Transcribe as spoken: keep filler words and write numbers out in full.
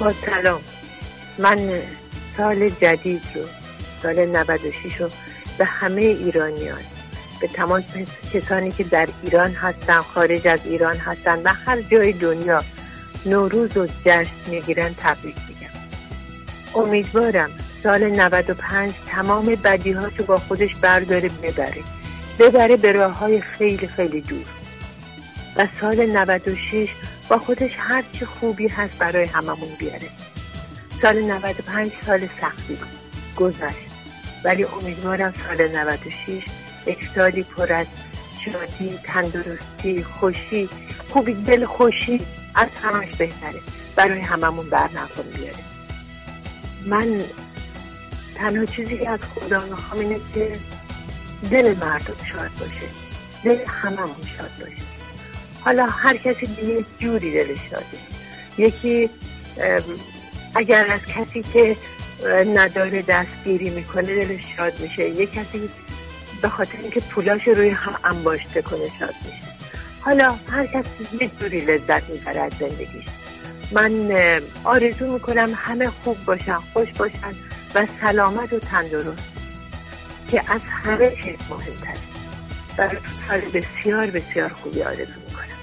با سلام. من سال جدید رو، سال نود و شش رو به همه ایرانیان، به تمام کسانی که در ایران هستن، خارج از ایران هستن و هر جای دنیا نوروز و جشن میگیرن تبریک میگم. امیدوارم سال نود و پنج تمام بدیهاشو با خودش برداره ببره ببره به راههای خیلی خیلی دور و سال نود و شش با خودش هر چی خوبی هست برای هممون بیاره. سال نود و پنج سال سختی بود، گذشت، ولی امیدوارم سال نود و شش یک سالی پر از شادی، تندرستی، خوشی، خوبی، دل خوشی از همش بهتره برای هممون برنخون بیاره. من تنها چیزی که از خدا میخوام اینه که دل مردم شاد باشه، دل هممون شاد باشه. حالا هر کسی به یک جوری دلش شاده. یکی اگر از کسی که نداره دستگیری میکنه دلش شاد میشه، یک کسی به خاطر اینکه پولاش روی هم انباشته کنه شاد میشه. حالا هر کسی یک جوری لذت میبره از زندگیش. من آرزو میکنم همه خوب باشن، خوش باشن و سلامت و تندرست، که از همه چیز مهمتره. برای سال بسیار بسیار خوبی آرزو میکنم.